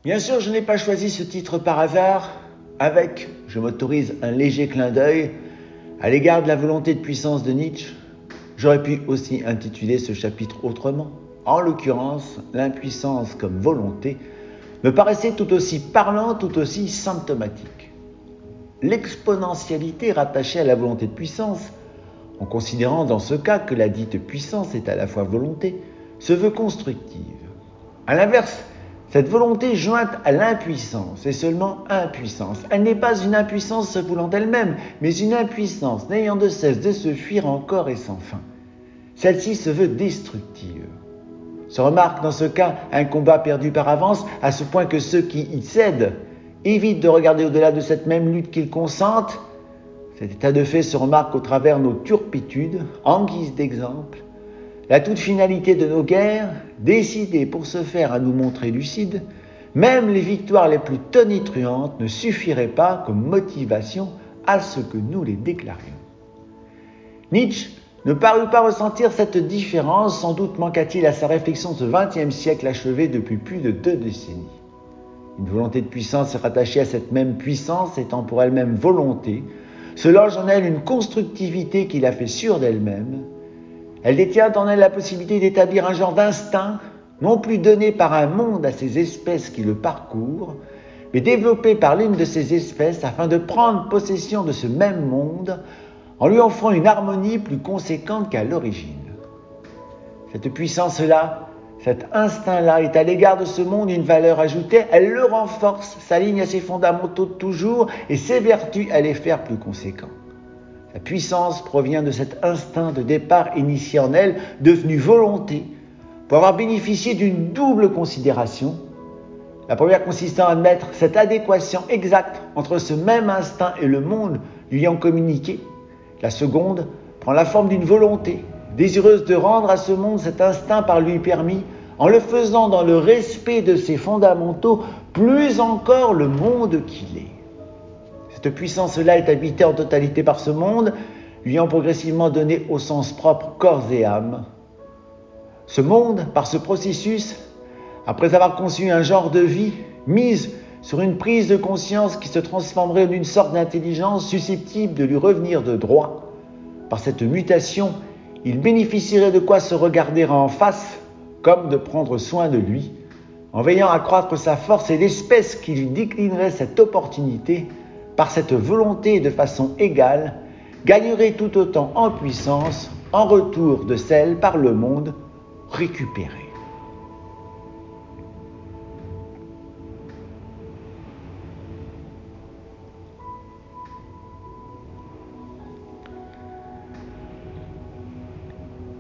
Bien sûr, je n'ai pas choisi ce titre par hasard, avec, je m'autorise un léger clin d'œil, à l'égard de la volonté de puissance de Nietzsche. J'aurais pu aussi intituler ce chapitre autrement. En l'occurrence, l'impuissance comme volonté me paraissait tout aussi parlant, tout aussi symptomatique. L'exponentialité rattachée à la volonté de puissance, en considérant dans ce cas que la dite puissance est à la fois volonté, se veut constructive. A l'inverse, cette volonté jointe à l'impuissance est seulement impuissance. Elle n'est pas une impuissance se voulant elle-même, mais une impuissance n'ayant de cesse de se fuir encore et sans fin. Celle-ci se veut destructive. Se remarque dans ce cas un combat perdu par avance, à ce point que ceux qui y cèdent évitent de regarder au-delà de cette même lutte qu'ils consentent. Cet état de fait se remarque au travers nos turpitudes, en guise d'exemple. La toute finalité de nos guerres, décidée pour se faire à nous montrer lucides, même les victoires les plus tonitruantes ne suffiraient pas comme motivation à ce que nous les déclarions. Nietzsche ne parut pas ressentir cette différence, sans doute manqua-t-il à sa réflexion ce XXe siècle achevé depuis plus de 2 décennies. Une volonté de puissance est rattachée à cette même puissance, étant pour elle-même volonté, se loge en elle une constructivité qui la fait sûre d'elle-même. Elle détient en elle la possibilité d'établir un genre d'instinct, non plus donné par un monde à ces espèces qui le parcourent, mais développé par l'une de ces espèces afin de prendre possession de ce même monde en lui offrant une harmonie plus conséquente qu'à l'origine. Cette puissance-là, cet instinct-là est à l'égard de ce monde une valeur ajoutée, elle le renforce, s'aligne à ses fondamentaux de toujours et ses vertus à les faire plus conséquents. La puissance provient de cet instinct de départ initié en elle, devenu volonté, pour avoir bénéficié d'une double considération. La première consistant à admettre cette adéquation exacte entre ce même instinct et le monde lui ayant communiqué. La seconde prend la forme d'une volonté, désireuse de rendre à ce monde cet instinct par lui permis, en le faisant dans le respect de ses fondamentaux, plus encore le monde qu'il est. Cette puissance-là est habitée en totalité par ce monde, lui ayant progressivement donné au sens propre corps et âme. Ce monde, par ce processus, après avoir conçu un genre de vie, mise sur une prise de conscience qui se transformerait en une sorte d'intelligence susceptible de lui revenir de droit. Par cette mutation, il bénéficierait de quoi se regarder en face, comme de prendre soin de lui, en veillant à accroître sa force et l'espèce qui lui déclinerait cette opportunité, par cette volonté de façon égale, gagnerait tout autant en puissance, en retour de celle par le monde récupérée.